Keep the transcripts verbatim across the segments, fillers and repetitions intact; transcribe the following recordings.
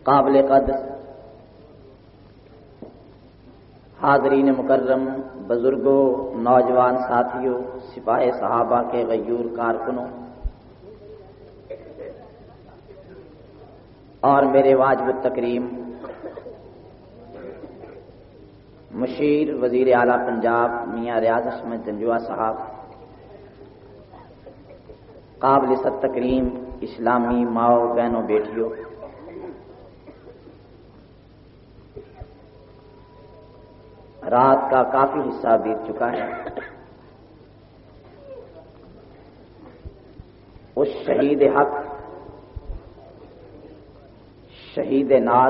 قابل قدر حاضرین مکرم، بزرگوں، نوجوان ساتھیوں، سپاہ صحابہ کے غیور کارکنوں اور میرے واجب التکریم مشیر وزیر اعلیٰ پنجاب میاں ریاض احمد جنجوعہ صاحب، قابل صد تکریم اسلامی ماؤ بہنوں بیٹیوں، رات کا کافی حصہ بیت چکا ہے۔ اس شہید حق، شہید ناز،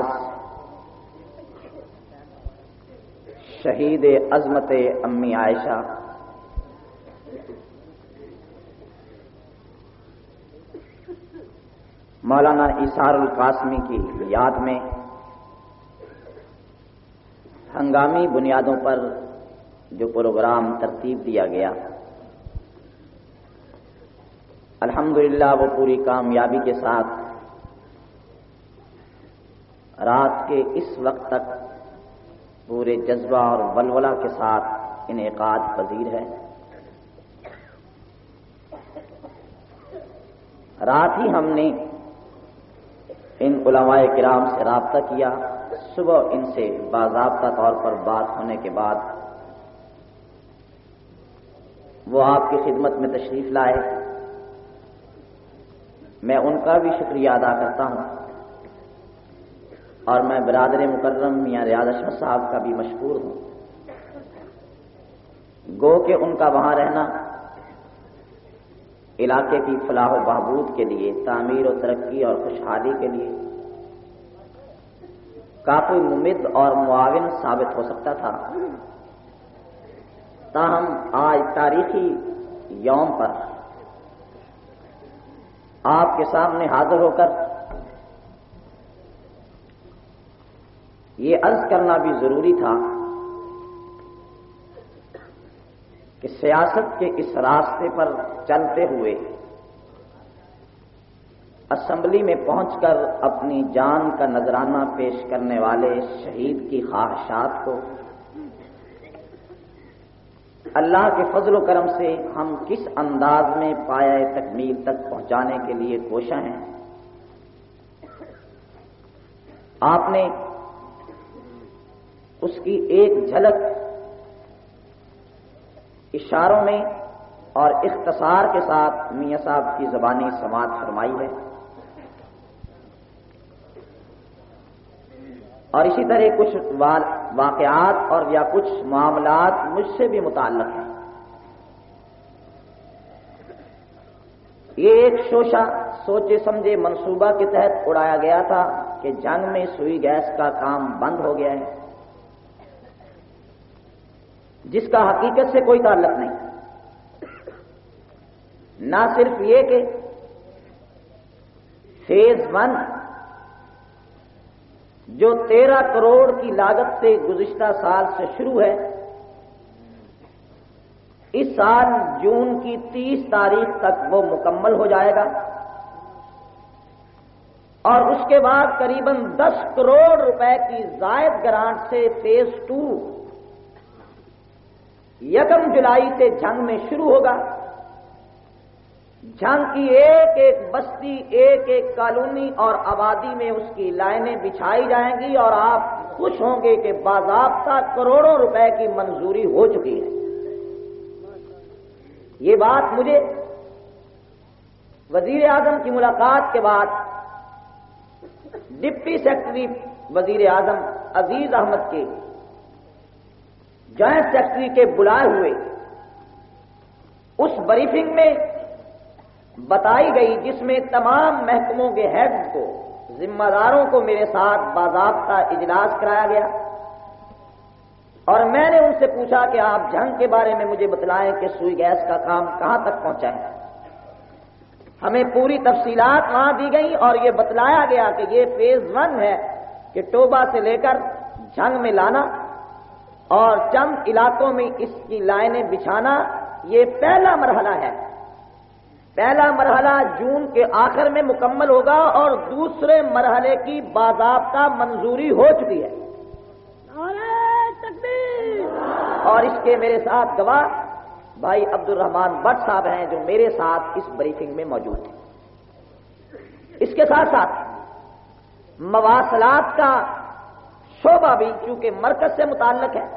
شہید عظمت امی عائشہ مولانا ایثار القاسمی کی یاد میں ہنگامی بنیادوں پر جو پروگرام ترتیب دیا گیا، الحمدللہ وہ پوری کامیابی کے ساتھ رات کے اس وقت تک پورے جذبہ اور ولولہ کے ساتھ انعقاد پذیر ہے۔ رات ہی ہم نے ان علماء کرام سے رابطہ کیا، صبح ان سے باضابطہ طور پر بات ہونے کے بعد وہ آپ کی خدمت میں تشریف لائے۔ میں ان کا بھی شکریہ ادا کرتا ہوں اور میں برادر مکرم میاں ریاض احمد صاحب کا بھی مشکور ہوں، گو کہ ان کا وہاں رہنا علاقے کی فلاح و بہبود کے لیے، تعمیر و ترقی اور خوشحالی کے لیے کافی ممد اور معاون ثابت ہو سکتا تھا۔ تاہم آج تاریخی یوم پر آپ کے سامنے حاضر ہو کر یہ عرض کرنا بھی ضروری تھا کہ سیاست کے اس راستے پر چلتے ہوئے اسمبلی میں پہنچ کر اپنی جان کا نذرانہ پیش کرنے والے شہید کی خواہشات کو اللہ کے فضل و کرم سے ہم کس انداز میں پایہ تکمیل تک پہنچانے کے لیے کوشاں ہیں۔ آپ نے اس کی ایک جھلک اشاروں میں اور اختصار کے ساتھ میاں صاحب کی زبانی سماعت فرمائی ہے، اور اسی طرح کچھ واقعات اور یا کچھ معاملات مجھ سے بھی متعلق ہیں۔ یہ ایک شوشہ سوچے سمجھے منصوبہ کے تحت اڑایا گیا تھا کہ جنگ میں سوئی گیس کا کام بند ہو گیا ہے، جس کا حقیقت سے کوئی تعلق نہیں۔ نہ صرف یہ کہ فیز ون جو تیرہ کروڑ کی لاگت سے گزشتہ سال سے شروع ہے، اس سال جون کی تیس تاریخ تک وہ مکمل ہو جائے گا، اور اس کے بعد قریباً دس کروڑ روپے کی زائد گرانٹ سے فیز ٹو یکم جولائی سے جنگ میں شروع ہوگا۔ جنگ کی ایک ایک بستی، ایک ایک کالونی اور آبادی میں اس کی لائنیں بچھائی جائیں گی، اور آپ خوش ہوں گے کہ باضابطہ کروڑوں روپے کی منظوری ہو چکی ہے۔ یہ بات مجھے وزیر اعظم کی ملاقات کے بعد ڈپٹی سیکرٹری وزیر اعظم عزیز احمد کے جوائنٹ سیکرٹری کے بلائے ہوئے اس بریفنگ میں بتائی گئی، جس میں تمام محکموں کے ہیڈز کو، ذمہ داروں کو میرے ساتھ باضابطہ اجلاس کرایا گیا، اور میں نے ان سے پوچھا کہ آپ جنگ کے بارے میں مجھے بتلائیں کہ سوئی گیس کا کام کہاں تک پہنچا ہے۔ ہمیں پوری تفصیلات وہاں دی گئی اور یہ بتلایا گیا کہ یہ فیز ون ہے کہ ٹوبہ سے لے کر جنگ میں لانا اور چند علاقوں میں اس کی لائنیں بچھانا، یہ پہلا مرحلہ ہے۔ پہلا مرحلہ جون کے آخر میں مکمل ہوگا اور دوسرے مرحلے کی باضابطہ منظوری ہو چکی ہے. نعرہ تکبیر. اور اس کے میرے ساتھ گواہ بھائی عبد الرحمان بٹ صاحب ہیں جو میرے ساتھ اس بریفنگ میں موجود ہیں. اس کے ساتھ ساتھ مواصلات کا شعبہ بھی چونکہ مرکز سے متعلق ہے.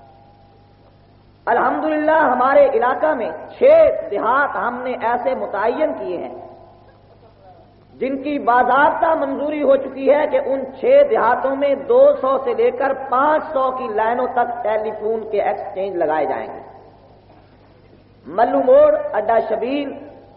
الحمدللہ ہمارے علاقہ میں چھ دیہات ہم نے ایسے متعین کیے ہیں جن کی باضابطہ منظوری ہو چکی ہے کہ ان چھ دیہاتوں میں دو سو سے لے کر پانچ سو کی لائنوں تک ٹیلی فون کے ایکسچینج لگائے جائیں گے. ملو موڑ، اڈا شبیر،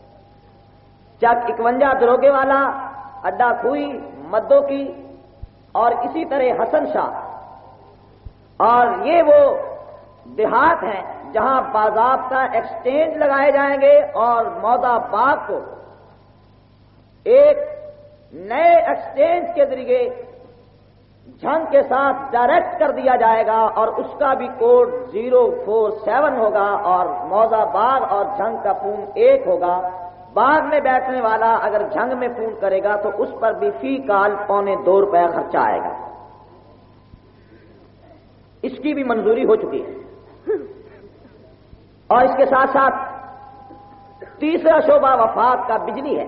چک اکونجا دروگے والا، اڈا کھوئی، مدو کی اور اسی طرح حسن شاہ. اور یہ وہ دیہات ہیں جہاں باضابطہ ایکسچینج لگائے جائیں گے اور مودا باغ کو ایک نئے ایکسچینج کے ذریعے جھنگ کے ساتھ ڈائریکٹ کر دیا جائے گا اور اس کا بھی کوڈ زیرو فور سیون ہوگا اور موزہ باغ اور جھنگ کا فون ایک ہوگا. باغ میں بیٹھنے والا اگر جھنگ میں فون کرے گا تو اس پر بھی فی کال پونے دو روپے خرچہ آئے گا. اس کی بھی منظوری ہو چکی ہے. اور اس کے ساتھ ساتھ تیسرا شعبہ وفات کا بجلی ہے.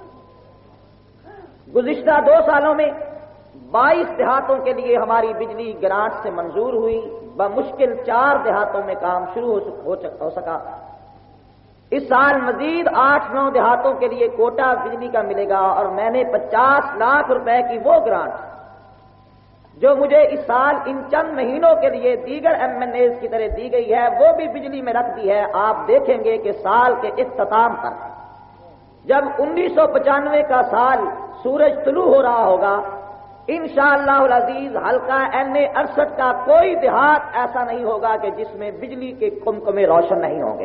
گزشتہ دو سالوں میں بائیس دیہاتوں کے لیے ہماری بجلی گرانٹ سے منظور ہوئی. بمشکل چار دیہاتوں میں کام شروع ہو سکا. اس سال مزید آٹھ نو دیہاتوں کے لیے کوٹا بجلی کا ملے گا اور میں نے پچاس لاکھ روپے کی وہ گرانٹ جو مجھے اس سال ان چند مہینوں کے لیے دیگر ایم این ایز کی طرح دی گئی ہے وہ بھی بجلی میں رکھ دی ہے. آپ دیکھیں گے کہ سال کے اختتام پر جب انیس سو پچانوے کا سال سورج طلوع ہو رہا ہوگا انشاءاللہ العزیز حلقہ این اے اڑسٹھ کا کوئی دیہات ایسا نہیں ہوگا کہ جس میں بجلی کے کمکمے روشن نہیں ہوں گے.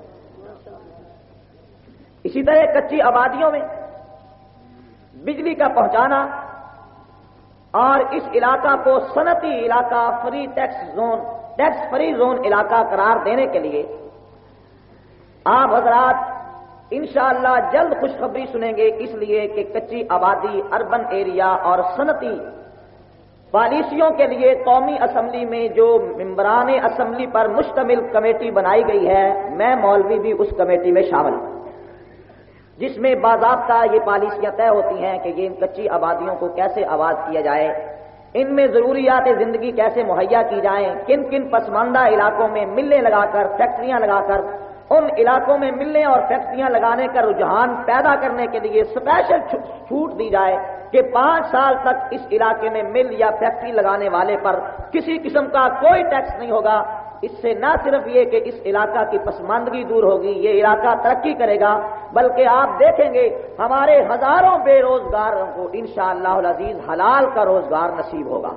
اسی طرح کچی آبادیوں میں بجلی کا پہنچانا اور اس علاقہ کو صنعتی علاقہ free tax zone tax free zone علاقہ قرار دینے کے لیے آپ حضرات انشاءاللہ جلد خوشخبری سنیں گے. اس لیے کہ کچی آبادی، اربن ایریا اور صنعتی پالیسیوں کے لیے قومی اسمبلی میں جو ممبران اسمبلی پر مشتمل کمیٹی بنائی گئی ہے میں مولوی بھی اس کمیٹی میں شامل ہوں جس میں باضابطہ یہ پالیسیاں طے ہوتی ہیں کہ یہ کچی آبادیوں کو کیسے آباد کیا جائے، ان میں ضروریات زندگی کیسے مہیا کی جائیں، کن کن پسماندہ علاقوں میں ملیں لگا کر فیکٹریاں لگا کر ان علاقوں میں ملیں اور فیکٹریاں لگانے کا رجحان پیدا کرنے کے لیے اسپیشل چھوٹ دی جائے کہ پانچ سال تک اس علاقے میں مل یا فیکٹری لگانے والے پر کسی قسم کا کوئی ٹیکس نہیں ہوگا. اس سے نہ صرف یہ کہ اس علاقہ کی پسماندگی دور ہوگی، یہ علاقہ ترقی کرے گا، بلکہ آپ دیکھیں گے ہمارے ہزاروں بے روزگاروں کو انشاءاللہ العزیز حلال کا روزگار نصیب ہوگا.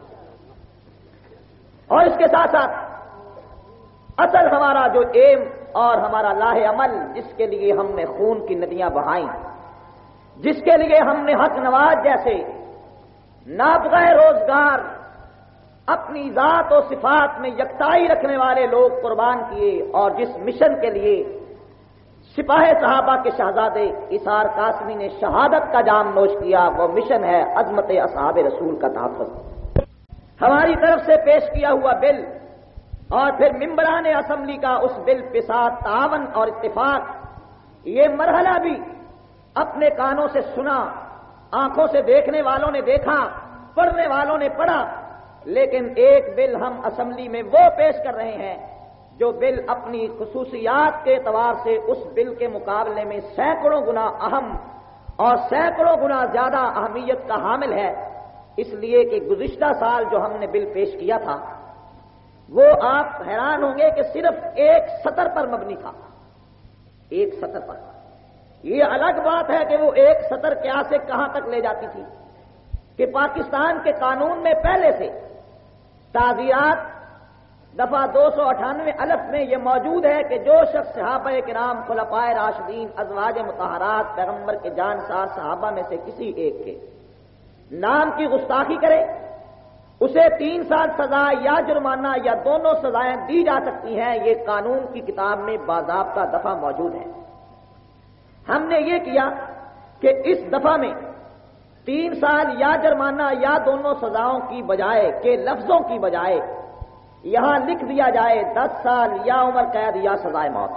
اور اس کے ساتھ ساتھ اصل ہمارا جو ایم اور ہمارا لاہ عمل جس کے لیے ہم نے خون کی ندیاں بہائیں، جس کے لیے ہم نے حق نواز جیسے نابغہ روزگار اپنی ذات و صفات میں یکتائی رکھنے والے لوگ قربان کیے اور جس مشن کے لیے سپاہ صحابہ کے شہزادے اثار قاسمی نے شہادت کا جام نوش کیا، وہ مشن ہے عظمت اصحاب رسول کا تحفظ. ہماری طرف سے پیش کیا ہوا بل اور پھر ممبران اسمبلی کا اس بل کے ساتھ تعاون اور اتفاق، یہ مرحلہ بھی اپنے کانوں سے سنا، آنکھوں سے دیکھنے والوں نے دیکھا، پڑھنے والوں نے پڑھا. لیکن ایک بل ہم اسمبلی میں وہ پیش کر رہے ہیں جو بل اپنی خصوصیات کے اعتبار سے اس بل کے مقابلے میں سینکڑوں گنا اہم اور سینکڑوں گنا زیادہ اہمیت کا حامل ہے. اس لیے کہ گزشتہ سال جو ہم نے بل پیش کیا تھا وہ آپ حیران ہوں گے کہ صرف ایک سطر پر مبنی تھا، ایک سطر پر. یہ الگ بات ہے کہ وہ ایک سطر کیا سے کہاں تک لے جاتی تھی کہ پاکستان کے قانون میں پہلے سے تعزیرات دفعہ دو سو اٹھانوے الف میں یہ موجود ہے کہ جو شخص صحابہ کرام خلفائے راشدین ازواج مطہرات پیغمبر کے جانسار صحابہ میں سے کسی ایک کے نام کی گستاخی کرے اسے تین سال سزا یا جرمانہ یا دونوں سزائیں دی جا سکتی ہیں. یہ قانون کی کتاب میں باضابطہ دفعہ موجود ہے. ہم نے یہ کیا کہ اس دفعہ میں تین سال یا جرمانہ یا دونوں سزاؤں کی بجائے کہ لفظوں کی بجائے یہاں لکھ دیا جائے دس سال یا عمر قید یا سزائے موت.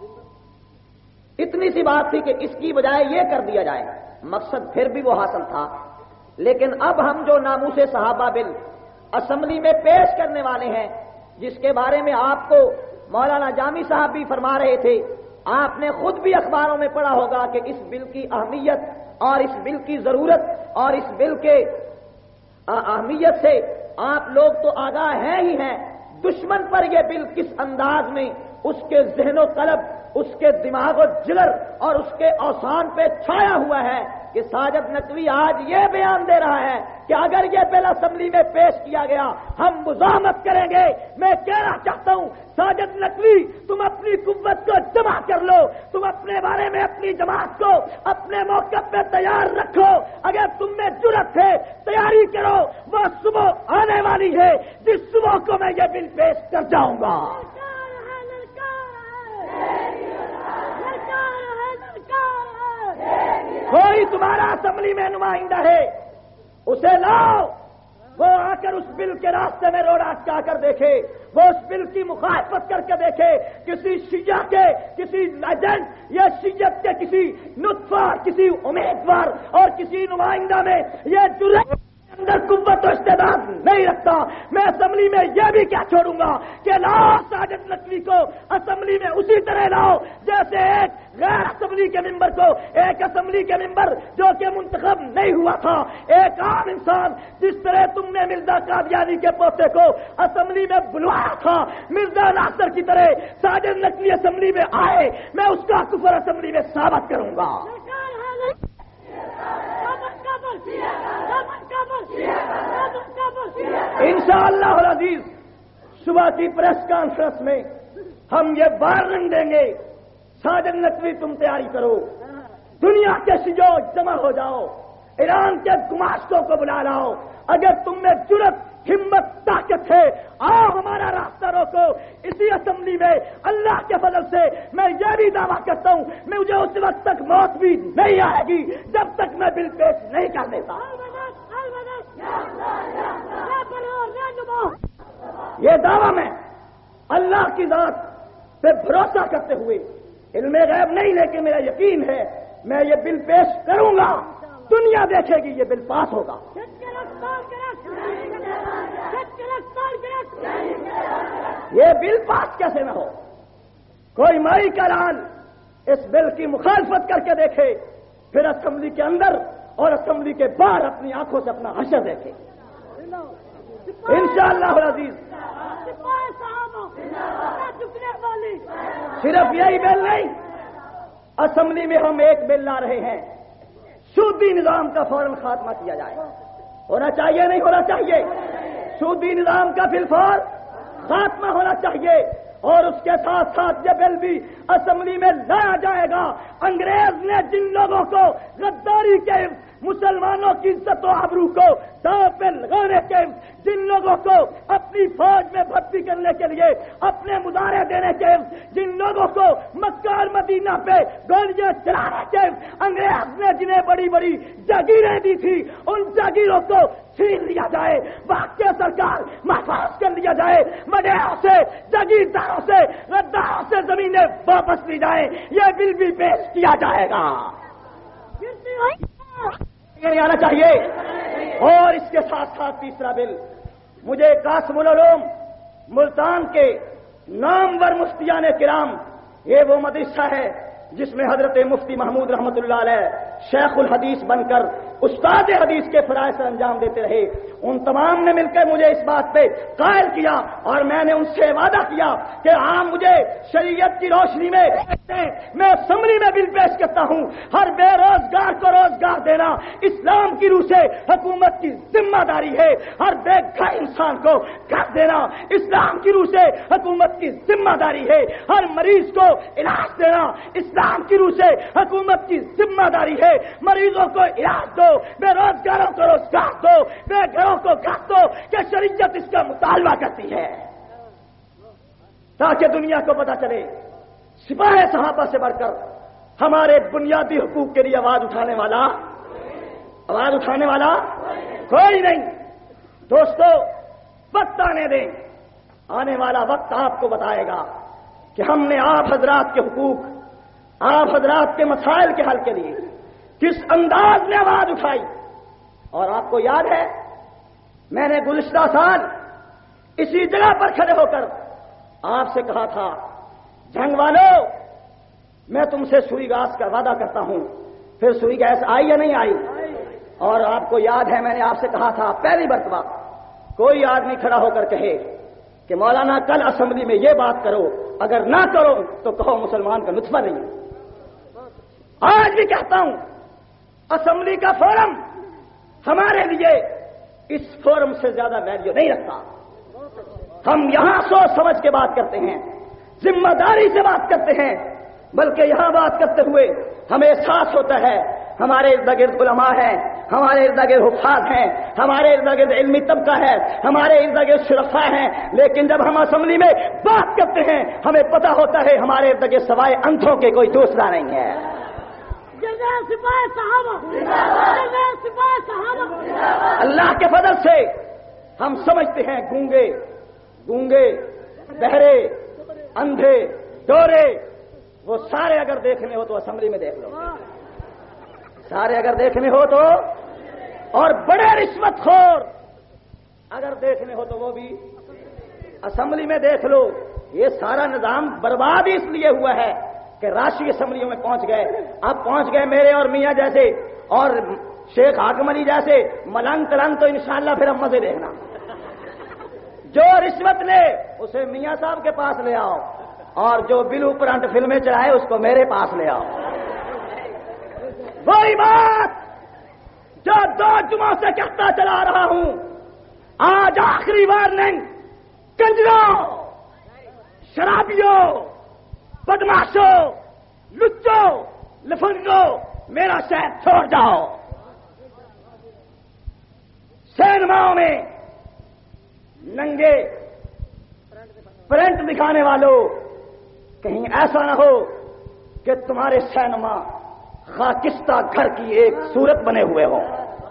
اتنی سی بات تھی کہ اس کی بجائے یہ کر دیا جائے. مقصد پھر بھی وہ حاصل تھا. لیکن اب ہم جو ناموس صحابہ بل اسمبلی میں پیش کرنے والے ہیں، جس کے بارے میں آپ کو مولانا جامی صاحب بھی فرما رہے تھے، آپ نے خود بھی اخباروں میں پڑھا ہوگا کہ اس بل کی اہمیت اور اس بل کی ضرورت اور اس بل کے اہمیت سے آپ لوگ تو آگاہ ہیں ہی ہیں. دشمن پر یہ بل کس انداز میں اس کے ذہن و قلب، اس کے دماغ و جگر اور اس کے اوسان پہ چھایا ہوا ہے کہ ساجد نقوی آج یہ بیان دے رہا ہے کہ اگر یہ بل اسمبلی میں پیش کیا گیا ہم مزاحمت کریں گے. میں کہنا چاہتا ہوں ساجد نقوی، تم اپنی قوت کو جمع کر لو، تم اپنے بارے میں اپنی جماعت کو اپنے موقف پہ تیار رکھو. اگر تم میں جرأت ہے تیاری کرو، وہ صبح آنے والی ہے جس صبح کو میں یہ بل پیش کر جاؤں گا. کوئی تمہارا اسمبلی میں نمائندہ ہے اسے لاؤ، وہ آ کر اس بل کے راستے میں روڈ اٹکا کر دیکھے، وہ اس بل کی مخالفت کر کے دیکھے. کسی شیعہ کے کسی لیجنڈ یا شیعت کے کسی نطفہ، کسی امیدوار اور کسی نمائندہ میں یہ جرأت اندر قوت و استعداد نہیں رکھتا. میں اسمبلی میں یہ بھی کیا چھوڑوں گا کہ لاؤ ساجد نقوی کو اسمبلی میں اسی طرح لاؤ جیسے ایک غیر اسمبلی کے ممبر کو، ایک اسمبلی کے ممبر جو کہ منتخب نہیں ہوا تھا، ایک عام انسان جس طرح تم نے مرزا قادیانی کے پوتے کو اسمبلی میں بلوایا تھا، مرزا ناصر کی طرح ساجد نقوی اسمبلی میں آئے، میں اس کا کفر اسمبلی میں ثابت کروں گا. انشاءاللہ العزیز صبح کی پریس کانفرنس میں ہم یہ وارننگ دیں گے، ساجد نقوی تم تیاری کرو، دنیا کے شجوع جمع ہو جاؤ، ایران کے گماشتوں کو بلا لاؤ. اگر تم میں جرأت، ہمت، طاقت ہے آؤ ہمارا راستہ روکو. اسی اسمبلی میں اللہ کے فضل سے میں یہ بھی دعویٰ کرتا ہوں مجھے اس وقت تک موت بھی نہیں آئے گی جب تک میں بل پیش نہیں کر دیتا. یہ دعویٰ میں اللہ کی ذات پہ بھروسہ کرتے ہوئے، علم غیب نہیں لیکن میرا یقین ہے میں یہ بل پیش کروں گا. دنیا دیکھے گی یہ بل پاس ہوگا. یہ بل پاس کیسے نہ ہو؟ کوئی مائی کا لال اس بل کی مخالفت کر کے دیکھے، پھر اسمبلی کے اندر اور اسمبلی کے باہر اپنی آنکھوں سے اپنا حشر دیکھے. انشاءاللہ العزیز صرف یہی بل نہیں، اسمبلی میں ہم ایک بل لا رہے ہیں، سودی نظام کا فوراً خاتمہ کیا جائے. ہونا چاہیے نہیں ہونا چاہیے؟ سودی نظام کا بالفور خاتمہ ہونا چاہیے. اور اس کے ساتھ ساتھ یہ بل بھی اسمبلی میں لایا جائے گا. انگریز نے جن لوگوں کو غداری کے مسلمانوں کی عزت و آبرو کو داؤ پہ لگانے کے، جن لوگوں کو اپنی فوج میں بھرتی کرنے کے لیے اپنے مظاہرے دینے کے، جن لوگوں کو مکہ اور مدینہ پہ گولیاں چلانے کے انگریز نے جنہیں بڑی بڑی جاگیریں دی تھی، ان جاگیروں کو چھین لیا جائے، واقع سرکار محفوظ کر لیا جائے، مڈیروں سے، جاگیرداروں سے، غداروں سے زمینیں واپس لی جائیں. یہ بل بھی پیش کیا جائے گا. یہ آنا چاہیے. اور اس کے ساتھ ساتھ تیسرا بل، مجھے قاسم العلوم ملتان کے نامور مفتیان کرام، یہ وہ مدرسہ ہے جس میں حضرت مفتی محمود رحمت اللہ علیہ شیخ الحدیث بن کر استاد حدیث کے فرائض سے انجام دیتے رہے. ان تمام نے مل کر مجھے اس بات پہ قائل کیا اور میں نے ان سے وعدہ کیا کہ عام مجھے شریعت کی روشنی میں میں اسمبلی میں بل پیش کرتا ہوں. ہر بے روزگار کو روزگار دینا اسلام کی روح سے حکومت کی ذمہ داری ہے. ہر بے گھر انسان کو گھر دینا اسلام کی روح سے حکومت کی ذمہ داری ہے. ہر مریض کو علاج دینا اسلام کی روح سے حکومت کی ذمہ داری ہے. مریضوں کو علاج دو، بے روزگاروں کو روزگار دو، بے گھروں کو گھر دو کہ شریعت اس کا مطالبہ کرتی ہے، تاکہ دنیا کو پتا چلے سپاہ صحابہ سے بڑھ کر ہمارے بنیادی حقوق کے لیے آواز اٹھانے والا آواز اٹھانے والا کوئی نہیں. دوستو وقت آنے دیں, آنے والا وقت آپ کو بتائے گا کہ ہم نے آپ حضرات کے حقوق, آپ حضرات کے مسائل کے حل کے لیے کس انداز میں آواز اٹھائی. اور آپ کو یاد ہے میں نے گزشتہ سال اسی جگہ پر کھڑے ہو کر آپ سے کہا تھا جنگ والوں میں تم سے سوئی گیس کا وعدہ کرتا ہوں. پھر سوئی گیس آئی یا نہیں آئی؟ اور آپ کو یاد ہے میں نے آپ سے کہا تھا پہلی مرتبہ کوئی آدمی کھڑا ہو کر کہے کہ مولانا کل اسمبلی میں یہ بات کرو, اگر نہ کرو تو کہو مسلمان کا نطفہ نہیں. آج بھی کہتا ہوں اسمبلی کا فورم ہمارے لیے اس فورم سے زیادہ ویلیو نہیں رکھتا. ہم یہاں سوچ سمجھ کے بات کرتے ہیں, ذمہ داری سے بات کرتے ہیں, بلکہ یہاں بات کرتے ہوئے ہمیں احساس ہوتا ہے ہمارے ارد گرد علماء ہیں, ہمارے ارد گرد حفاظ ہیں, ہمارے ارد گرد علمی طبقہ ہے, ہمارے ارد گرد شرفاء ہیں, لیکن جب ہم اسمبلی میں بات کرتے ہیں ہمیں پتا ہوتا ہے ہمارے ارد گرد سوائے اندھوں کے کوئی دوسرا نہیں ہے. اللہ کے فضل سے ہم سمجھتے ہیں گونگے گونگے بہرے اندھے ڈورے وہ سارے اگر دیکھنے ہو تو اسمبلی میں دیکھ لو, سارے اگر دیکھنے ہو تو, اور بڑے رشوت خور اگر دیکھنے ہو تو وہ بھی اسمبلی میں دیکھ لو. یہ سارا نظام برباد اس لیے ہوا ہے کہ راشٹری اسمبلیوں میں پہنچ گئے. اب پہنچ گئے میرے اور میاں جیسے اور شیخ حاکم علی جیسے ملنگ تلنگ, تو انشاءاللہ پھر ہم مزے دیکھنا. جو رشوت لے اسے میاں صاحب کے پاس لے آؤ, اور جو بلو پرنٹ فلمیں چلائے اس کو میرے پاس لے آؤ. وہی بات جو دو جمعوں سے کہتا چلا رہا ہوں, آج آخری وارننگ کنجروں, شرابیوں, بدماشوں, لچوں, لفنگوں, میرا شہر چھوڑ جاؤ. سینماؤں میں ننگے پرنٹ دکھانے والوں, کہیں ایسا نہ ہو کہ تمہارے سینما خاکستہ گھر کی ایک صورت بنے ہوئے ہوں.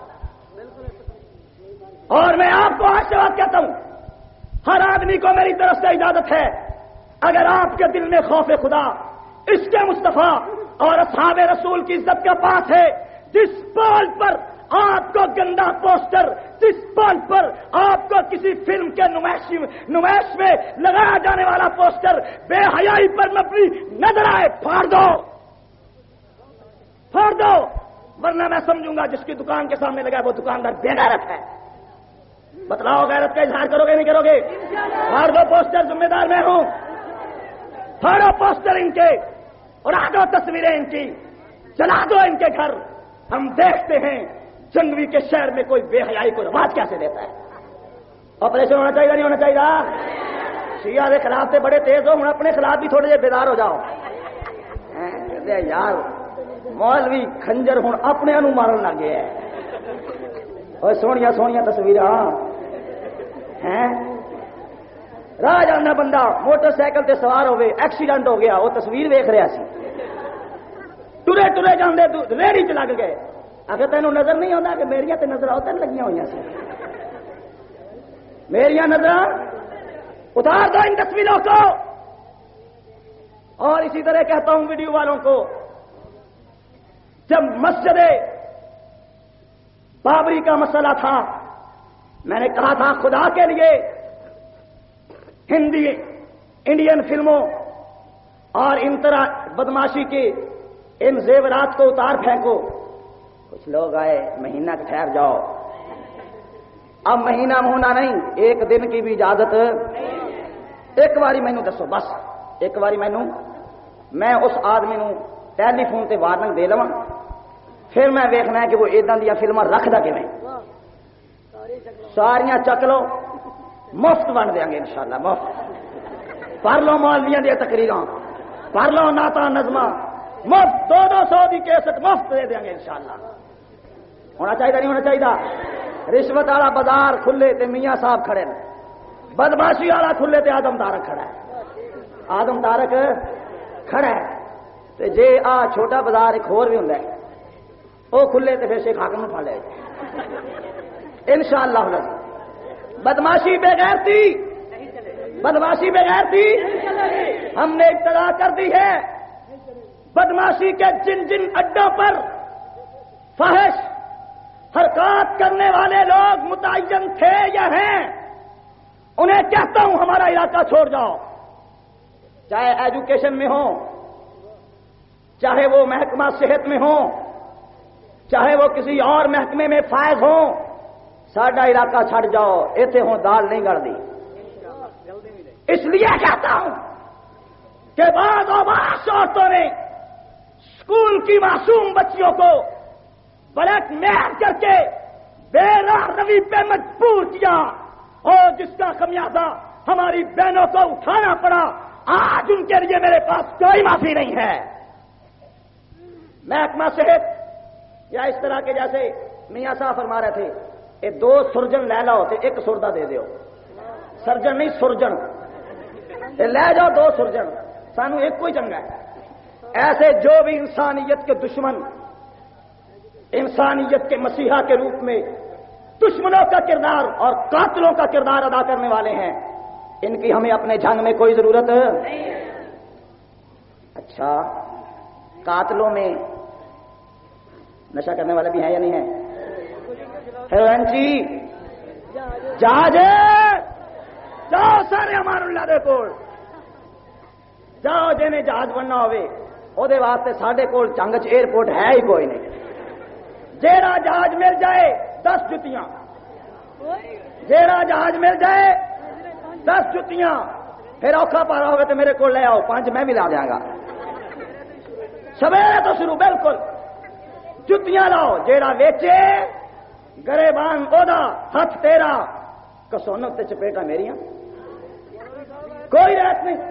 اور میں آپ کو آج سے بات کہتا ہوں, ہر آدمی کو میری طرف سے اجازت ہے, اگر آپ کے دل میں خوف خدا, عشق مصطفیٰ اور اصحاب رسول کی عزت کا پاس ہے, جس پال پر آپ کو گندا پوسٹر, جس پال پر آپ کو کسی فلم کے نمائش نمائش میں لگایا جانے والا پوسٹر بے حیائی پر مبنی نظر آئے, پھاڑ دو پھاڑ دو, ورنہ میں سمجھوں گا جس کی دکان کے سامنے لگا وہ دکاندار بے غیرت ہے. بتلاؤ غیرت کا اظہار کرو گے نہیں کرو گے؟ پھاڑ دو پوسٹر, ذمہ دار میں ہوں. پھاڑو پوسٹر ان کے, اڑا دو تصویریں ان کی, جلا دو ان کے گھر. ہم دیکھتے ہیں جنگوی کے شہر میں کوئی بے حیائی کو رواج کیسے دیتا ہے. آپریشن ہونا چاہیے نہیں ہونا چاہیے؟ شیعہ کے خلاف سے بڑے تیز ہو, ہوں اپنے خلاف بھی تھوڑے دیر بیدار ہو جاؤ. یار مولوی کھنجر ہوں اپنے انو مارن لگ گیا ہے. اور سونیا سونیا تصویر ہیں, راہ جانا بندہ موٹر سائیکل تے سوار ہوئے, ایکسیڈنٹ ہو گیا, وہ تصویر ویکھ رہا سی, ٹرے ٹرے جاندے ریڑی چ لگ گئے. اگر تینوں نظر نہیں آتا کہ میریا تے نظر ادھر لگی ہوئی سی, میریا نظر اتار دو ان تصویروں کو. اور اسی طرح کہتا ہوں ویڈیو والوں کو, جب مسجد بابری کا مسئلہ تھا میں نے کہا تھا خدا کے لیے ہندی انڈین فلموں اور ان طرح بدماشی کے ان زیورات کو اتار پھینکو. کچھ لوگ آئے مہینہ ٹھہر جاؤ. اب مہینہ مہینہ نہیں, ایک دن کی بھی اجازت. ایک باری مینوں دسو, بس ایک باری مینوں, میں اس آدمی نو ٹیلی فون تے وارننگ دے لواں, پھر میں ویکھنا ہے کہ وہ ایداں دیا فلماں رکھدا کیویں. ساریاں چک لو, مفت بن دیں گے انشاءاللہ, مفت. پڑھ لو مولویاں دیا تقریراں, پڑھ لو نعتاں نظماں, مفت دو دو سو کی کیسٹ مفت دے دیں گے انشاءاللہ. ہونا چاہیے نہیں ہونا چاہیے؟ رشوت والا بازار کھلے تے میاں صاحب کھڑے, بدماشی والا کھلے تے آدم تارک کھڑا ہے. آدم تارک کھڑا ہے. تے جے آ چھوٹا بازار ایک ہور بھی ہوندا ہے وہ کھلے تے پھر شیخ حاکم نوں پھڑ لے انشاءاللہ العزیز۔ بدماشی بے غیرتی بدماشی بے غیرتی ہم نے ابتدا کر دی ہے۔ بدماشی کے جن جن اڈوں پر فحش حرکات کرنے والے لوگ متعین تھے یا ہیں انہیں کہتا ہوں ہمارا علاقہ چھوڑ جاؤ، چاہے ایجوکیشن میں ہو، چاہے وہ محکمہ صحت میں ہو، چاہے وہ کسی اور محکمے میں فائز ہوں، ساڈا علاقہ چھڑ جاؤ، ایتھے ہوں دال نہیں گڑتی۔ اس لیے کہتا ہوں کہ بعض اوباش عورتوں نے اسکول کی معصوم بچیوں کو بلیک میل کر کے بے راہ روی پہ مجبور کیا اور جس کا خمیازہ ہماری بہنوں کو اٹھانا پڑا۔ آج ان کے لیے میرے پاس کوئی معافی نہیں ہے۔ محکمہ صحت یا اس طرح کے جیسے میاں صاحب فرما رہے تھے یہ دو سرجن لے لاؤ تو ایک سردہ دے دیو، سرجن نہیں سرجن لے جاؤ دو سرجن، سانو ایک کوئی چنگا ہے۔ ایسے جو بھی انسانیت کے دشمن، انسانیت کے مسیحا کے روپ میں دشمنوں کا کردار اور قاتلوں کا کردار ادا کرنے والے ہیں، ان کی ہمیں اپنے جنگ میں کوئی ضرورت نہیں۔ اچھا قاتلوں میں نشہ کرنے والے بھی ہیں یا نہیں ہیں؟ ہیروئن جی جہاز جاؤ سارے امان اللہ دے کول جاؤ، جنہیں جہاز بننا ہوئے وہ دے واسطے ساڈے کول چنگ چ ایئرپورٹ ہے ہی کوئی نہیں۔ جیڑا جہاز مل جائے دس جتیاں، جیڑا جہاز مل جائے دس جتیاں، پھر اوکھا پارا ہوگا تو میرے کو لے آؤ، پانچ میں بھی لا دیا گا۔ سویرے تو شروع بالکل جتیاں لاؤ، جیڑا ویچے گریبان اودا ہاتھ تیرا، کسونت تے چپیٹا میریاں، کوئی رات نہیں۔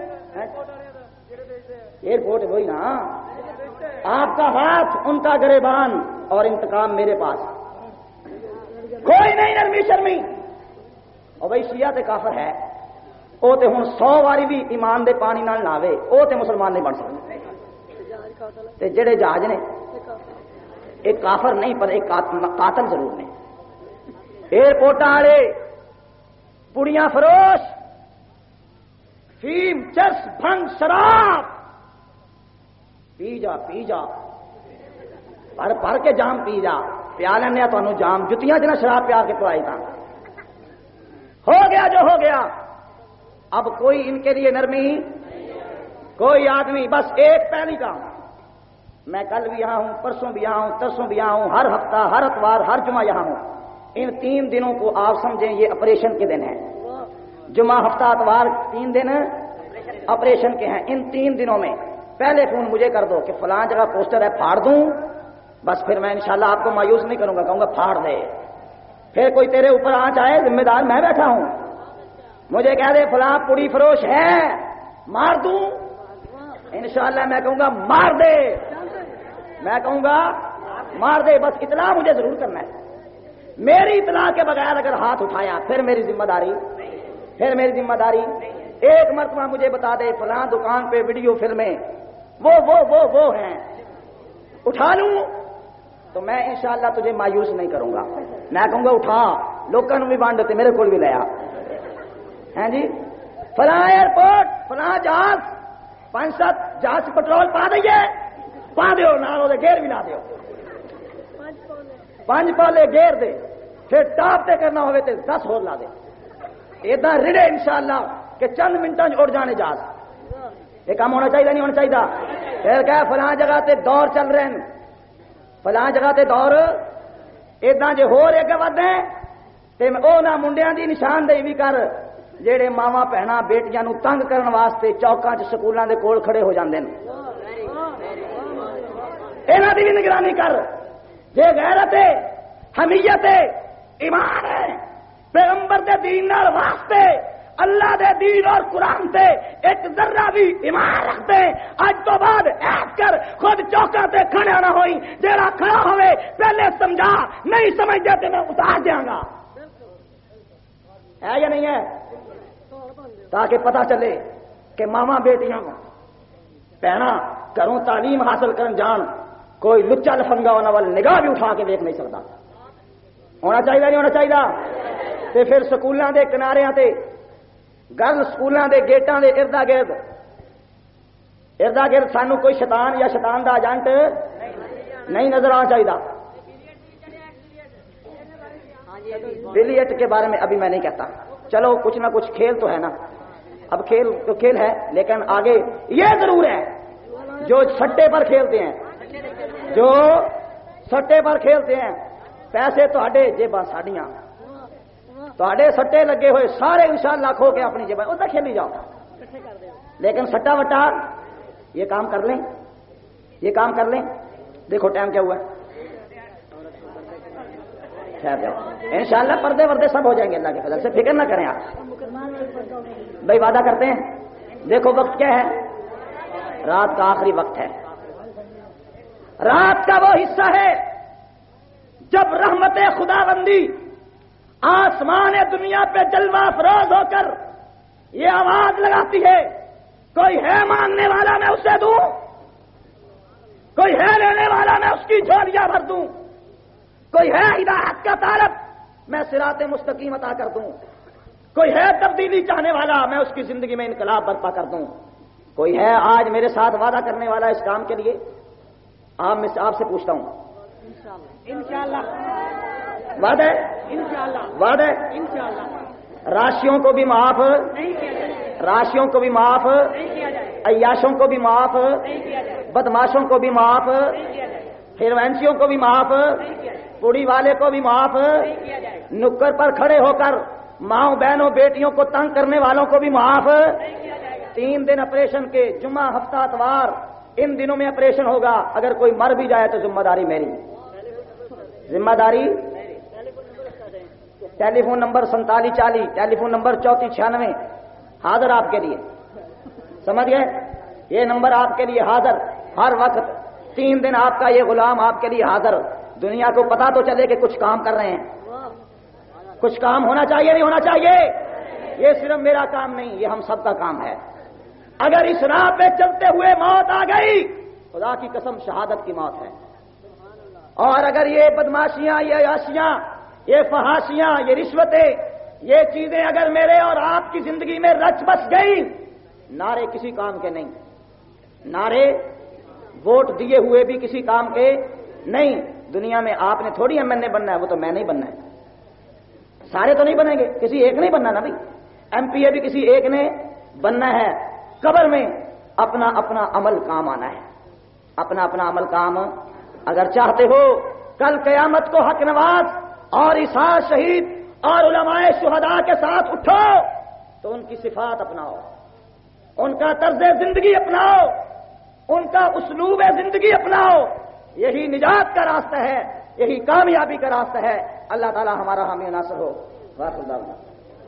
ایئرپورٹ وہی نا، آپ کا ہاتھ ان کا گریبان اور انتقام میرے پاس، کوئی نہیں نرمی شرمی۔ اور بھائی شیعہ تے کافر ہے، وہ تے ہن سو واری بھی ایمان دے پانی نال ناوے وہ تے مسلمان نہیں بن سکتے۔ تے جڑے جہاز نے ایک کافر نہیں پر ایک قاتل ضرور نے۔ ایئرپورٹ والے پڑیاں فروش، فیم چرس بھنگ شراب پی جا پی جا پر پر کے جام پی جا، پیا لینا تمہیں جام، جتیاں جنا شراب پیا کے پائی تھا۔ ہو گیا جو ہو گیا، اب کوئی ان کے لیے نرمی، کوئی آدمی، بس ایک پہلی کام۔ میں کل بھی یہاں ہوں، پرسوں بھی یہاں ہوں، ترسوں بھی یہاں ہوں، ہر ہفتہ ہر اتوار ہر جمعہ یہاں ہوں۔ ان تین دنوں کو آپ سمجھیں یہ آپریشن کے دن ہیں، جمعہ ہفتہ اتوار تین دن آپریشن کے ہیں۔ ان تین دنوں میں پہلے فون مجھے کر دو کہ فلاں جگہ پوسٹر ہے پھاڑ دوں، بس پھر میں انشاءاللہ آپ کو مایوس نہیں کروں گا، کہوں گا پھاڑ دے۔ پھر کوئی تیرے اوپر آنچ آئے، ذمہ دار میں بیٹھا ہوں، مجھے کہہ دے فلاں پوڑی فروش ہے مار دوں، انشاءاللہ میں کہوں گا مار دے، میں کہوں گا مار دے، بس اطلاع مجھے ضرور کرنا ہے۔ میری اطلاع کے بغیر اگر ہاتھ اٹھایا پھر میری ذمہ داری پھر میری ذمہ داری ایک مرتبہ مجھے بتا دے فلاں دکان پہ ویڈیو فلمیں وہ وہ وہ وہ ہیں، اٹھا لوں تو میں انشاءاللہ تجھے مایوس نہیں کروں گا، میں کہوں گا اٹھا، لوگوں بھی بانڈ تے میرے کو بھی لیا ہیں جی۔ فلاں ایئرپورٹ فلاں جہاز پانچ سات جہاز پٹرول پا دئیے، پا دیو نہ گیر بھی لا دیو، پانچ پالے گیر دے، پھر ٹاپ تے کرنا ہوئے تے دس ہور لا دے، ادھر رڑے انشاءاللہ کہ چند منٹوں اڑ جانے جہاز۔ یہ کام ہونا چاہیے نہیں ہونا چاہیے؟ پھر کہ فلاں جگہ تے دور چل رہے ہیں، فلاں جگہ تے دور ادھر جے ہو رہے ودے تے او نہ منڈیاں دی نشاندہی بھی کر جہے ماواں بہناں بیٹیاں نو تنگ کرن واسطے چوکاں چ سکولاں دے کول کھڑے ہو جاندے نے، انہاں دی بھی نگرانی کر۔ جے غیرت ہے، حمیت ہے، ایمان ہے، پیغمبر دے دین نال واسطے، اللہ دے دین اور قرآن سے ایک ذرہ بھی ایمان رکھتے ہیں، آج تو بعد ایس کر خود چوکا تے کھڑا نہ ہوئی، جیڑا کھڑا ہوئے پہلے سمجھا، نہیں سمجھ جاتے میں اتار دیاں گا، ہے یا نہیں ہے؟ تاکہ پتہ چلے کہ ماما بیٹیاں کو پہنا کروں تعلیم حاصل کرن جان کوئی لچا لفنگا ہونا والا نگاہ بھی اٹھا کے دیکھ نہیں سکتا. ہونا چاہیے نہیں ہونا چاہیے. تے پھر سکولوں دے کناریاں تے گرل سکولوں دے گیٹاں دے اردا گرد اردا گرد سانو کوئی شیطان یا شیطان دا ایجنٹ نہیں نظر آنا چاہیے. بلیٹ کے بارے میں ابھی میں نہیں کہتا. چلو کچھ نہ کچھ کھیل تو ہے نا. اب کھیل تو کھیل ہے لیکن آگے یہ ضرور ہے جو سٹے پر کھیلتے ہیں جو سٹے پر کھیلتے ہیں پیسے تہاڈے جیباں ساڈیاں تہاڈے سٹے لگے ہوئے سارے انشاءاللہ کھو کے اپنی جیباں ادھر کھیلی جاؤ. لیکن سٹا وٹا یہ کام کر لیں یہ کام کر لیں. دیکھو ٹائم کیا ہوا ہے. انشاءاللہ پردے وردے سب ہو جائیں گے اللہ کے فضل سے. فکر نہ کریں آپ بھائی. وعدہ کرتے ہیں. دیکھو وقت کیا ہے. رات کا آخری وقت ہے. رات کا وہ حصہ ہے جب رحمت خدا بندی آسمان دنیا پہ جلوہ افروز ہو کر یہ آواز لگاتی ہے کوئی ہے ماننے والا میں اسے دوں, کوئی ہے لینے والا میں اس کی جھولیاں بھر دوں, کوئی ہے ہدایت کا طالب میں صراط مستقیم عطا کر دوں, کوئی ہے تبدیلی چاہنے والا میں اس کی زندگی میں انقلاب برپا کر دوں, کوئی ہے آج میرے ساتھ وعدہ کرنے والا اس کام کے لیے. آپ میں سے آپ سے پوچھتا ہوں انشاءاللہ وعدہ ہے انشاءاللہ وعدہ ہے انشاءاللہ راشیوں کو بھی معاف نہیں کیا جائے راشیوں کو بھی معاف نہیں کیا جائے عیاشوں کو بھی معاف نہیں کیا جائے بدماشوں کو بھی معاف نہیں کیا جائے ہیروینسیوں کو بھی معاف نہیں کیا جائے پوڑی والے کو بھی معاف نہیں کیا جائے نکر پر کھڑے ہو کر ماؤں بہنوں بیٹیوں کو تنگ کرنے والوں کو بھی معاف. نہیں کیا جائے گا. تین دن آپریشن کے جمعہ ہفتہ اتوار ان دنوں میں آپریشن ہوگا. اگر کوئی مر بھی جائے تو ذمہ داری میری ذمہ داری. ٹیلی فون نمبر سنتالیس چالیس ٹیلی فون نمبر چونتیس چھیانوے حاضر آپ کے لیے. سمجھ گئے یہ نمبر آپ کے لیے حاضر ہر وقت. تین دن آپ کا یہ غلام آپ کے لیے حاضر. دنیا کو پتا تو چلے کہ کچھ کام کر رہے ہیں. کچھ کام ہونا چاہیے نہیں ہونا چاہیے. یہ صرف میرا کام نہیں یہ ہم سب کا کام ہے. اگر اس راہ پہ چلتے ہوئے موت آ گئی خدا کی قسم شہادت کی موت ہے. اور اگر یہ بدماشیاں یہ عیاشیاں یہ فحاشیاں یہ رشوتیں یہ چیزیں اگر میرے اور آپ کی زندگی میں رچ بس گئی نعرے کسی کام کے نہیں. نعرے ووٹ دیے ہوئے بھی کسی کام کے نہیں. دنیا میں آپ نے تھوڑی ایم این اے بننا ہے وہ تو میں نہیں بننا ہے. سارے تو نہیں بنیں گے کسی ایک نہیں بننا نا بھائی. ایم پی اے بھی کسی ایک نے بننا ہے. قبر میں اپنا اپنا عمل کام آنا ہے. اپنا اپنا عمل کام اگر چاہتے ہو کل قیامت کو حق نواز اور عیسیٰ شہید اور علماء شہداء کے ساتھ اٹھو تو ان کی صفات اپناؤ, ان کا طرز زندگی اپناؤ, ان کا اسلوب زندگی اپناؤ. یہی نجات کا راستہ ہے, یہی کامیابی کا راستہ ہے. اللہ تعالی ہمارا حامی و ناصر ہو.